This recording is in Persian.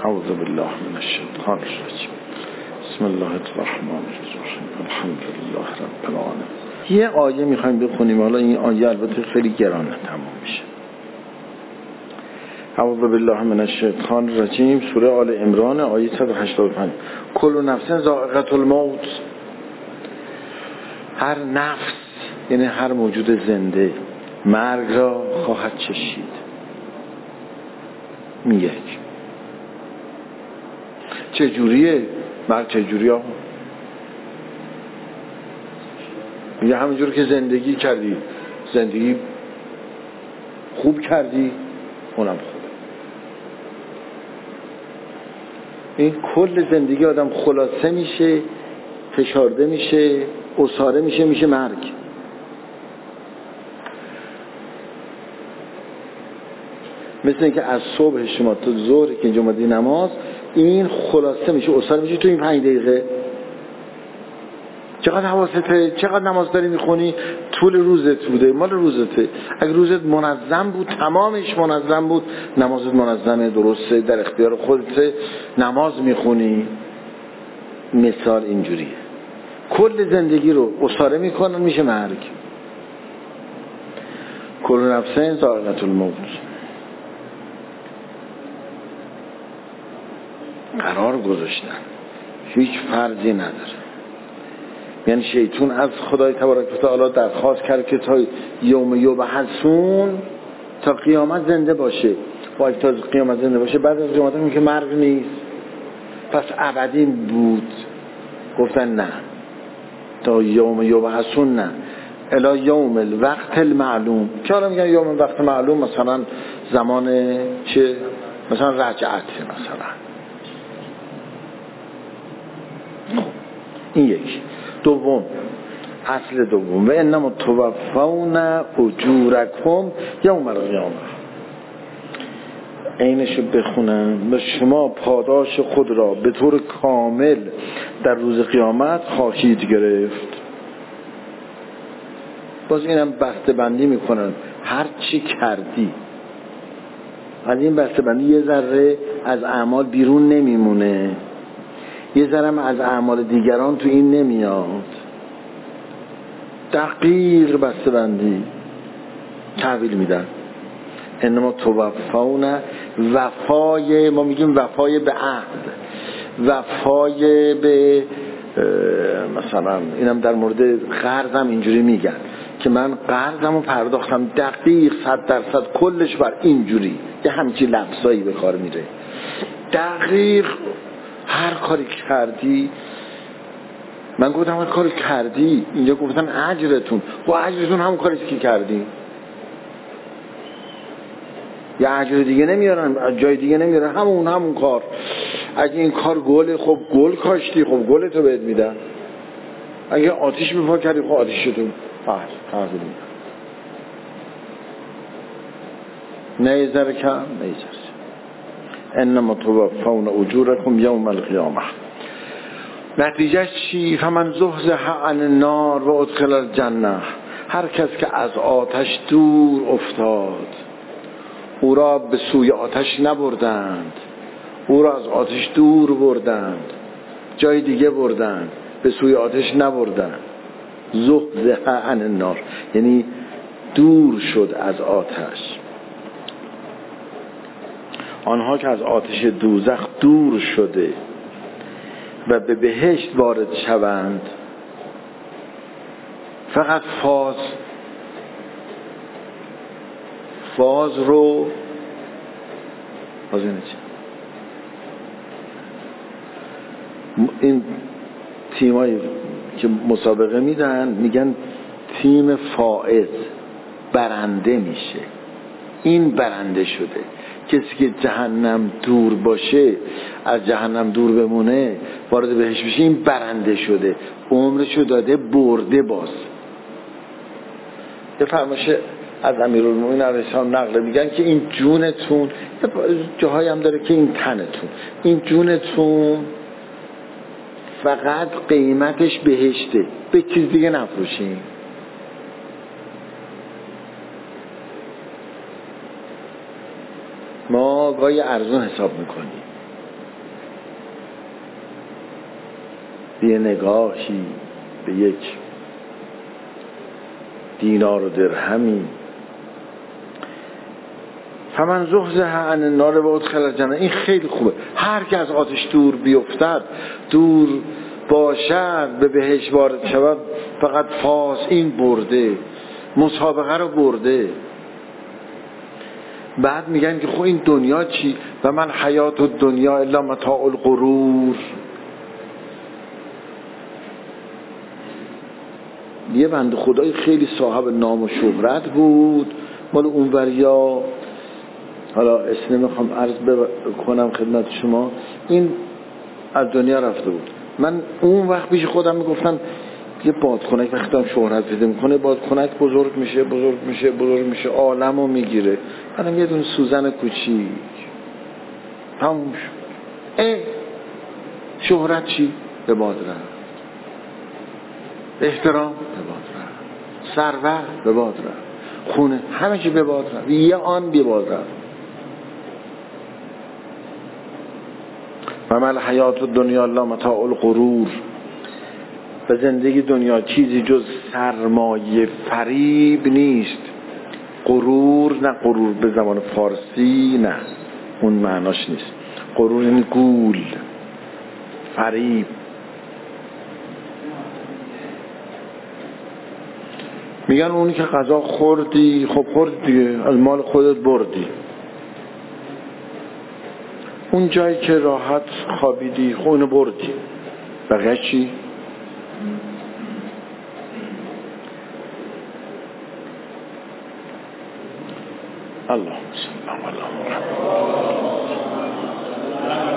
اعوذ بالله من الشیطان الرجیم. بسم الله الرحمن الرحیم. الحمد لله رب العالمین. یه آیه میخوایم بخونیم. حالا این آیه البته خیلی گرانه تمام میشه. اعوذ بالله من الشیطان الرجیم، سوره آل عمران، آیه 185. کل نفس ذائقة الموت. هر نفس یعنی هر موجود زنده مرگ را خواهد چشید. یک چجوریه مرگ؟ چجوریه؟ میگه همینجور که زندگی کردی، زندگی خوب کردی، اونم خوبه. این کل زندگی آدم خلاصه میشه، فشارده میشه، اساره میشه، میشه مرگ. مثل اینکه از صبح شما تا ظهر که اینجا اومدی نماز، این خلاصه میشه، اساره میشه تو این 5 دقیقه. چقدر حواسته، چقدر نماز داری میخونی، طول روزت بوده، مال روزته. اگه روزت منظم بود، تمامش منظم بود، نمازت منظمه، درسته، در اختیار خودته، نماز میخونی. مثال اینجوریه. کل زندگی رو اساره میکنن، میشه مرگ. کل نفس ذائقة الموت. قرار گذاشتن، هیچ فرضی نداره. یعنی شیطان از خدای تبارک و تعالی درخواست کرد که تا یوم یبعثون، تا قیامت زنده باشه. باید تا قیامت زنده باشه. بعد از قیامت میگه مرگ نیست، پس ابدی بود. گفتن نه، تا یوم یبعثون نه، الی یوم الوقت المعلوم. که حالا میگن یوم وقت معلوم مثلا زمان چه؟ مثلا رجعت مثلا. این یک. دوم، اصل دوم، و انما توفون اجورکم یوم القیامه. اینشو بخونن. و شما پاداش خود را به طور کامل در روز قیامت خواهید گرفت. باز اینم بسته بندی میکنن. هر چی کردی، از این بسته بندی یه ذره از اعمال بیرون نمیمونه، یه ذره از اعمال دیگران تو این نمیاد. دقیق بسته بندی تحویل میدن. انما توفون، وفای، ما میگیم وفای به عهد، وفای به مثلا اینم در مورد قرضم اینجوری میگن که من قرضمو پرداختم دقیق 100% کلش بر اینجوری، یه همچین لفظایی به کار میره. دقیق هر کاری کردی. من گفتم هر کاری کردی، اینجا گفتن اجرتون. و اجرتون همون کاری که کردی. یا اجر دیگه نمیارن، جای دیگه نمیارن، همون کار. اگه این کار گله، خب گل کاشتی، خب گلتو بهت میدن. اگه آتیش بپا کردی، خب آتیشتون تحویل میدن. نه یه ذره کم، نه یه ذره. انما توفون اجورکم یوم القیامه. نتیجه چی؟ فمن زحزح عن النار و ادخل الجنه. هر کس که از آتش دور افتاد، او را به سوی آتش نبردند، او را از آتش دور بردند، جای دیگه بردند، به سوی آتش نبردند. زحزح عن النار یعنی دور شد از آتش. آنها که از آتش دوزخ دور شده و به بهشت وارد شوند، فقط فاز رو این تیمایی که مسابقه میدن میگن تیم فائز برنده میشه. این برنده شده. کسی که جهنم دور باشه، از جهنم دور بمونه، وارد بهش بشه، این برنده شده، عمرشو داده، برده. باز یه فرمایش از امیرالمومنین علیه السلام نقل میگن که این جونتون، جاهایی هم داره که این تنتون، این جونتون فقط قیمتش بهشته، به چیز دیگه نفروشین. ما گاهی ارزون حساب میکنیم. به یه نگاهی، به یک دینار و درهمی. فمن زحزح عن النار و ادخل الجنه. این خیلی خوبه. هر که از آتش دور بیفتد، دور باشد، به بهشت وارد شود، فقط فاز. این برده، مسابقه رو برده. بعد میگن که خب این دنیا چی؟ و من حیات الدنیا الا متاع الغرور. یه بنده خدای خیلی صاحب نام و شهرت بود، مال اونوریا، حالا اسم نمیخوام عرض کنم خدمت شما، این از دنیا رفته بود. من اون وقت پیش خودم میگفتم یه بادکنک وقتی هم شهرت پیدا میکنه، بادکنک بزرگ میشه عالمو میگیره، بعدم یه دونه سوزن کوچیک تموم شد. شهرت چی؟ به باد رفت. احترام به باد رفت. ثروت به باد رفت. خونه همه چی به باد رفت. یه آن به باد رفت. و مل حیات الدنیا الا متاع الغرور. و زندگی دنیا چیزی جز سرمایه فریب نیست. غرور، نه غرور به زبان فارسی، نه اون معناش نیست. غرور یعنی گول، فریب. میگن اونی که غذا خوردی، خب خورد دیگه، از مال خودت بردی. اون جایی که راحت خوابیدی، خب اونو بردی. بقیه چی؟ اللهم صل علی محمد.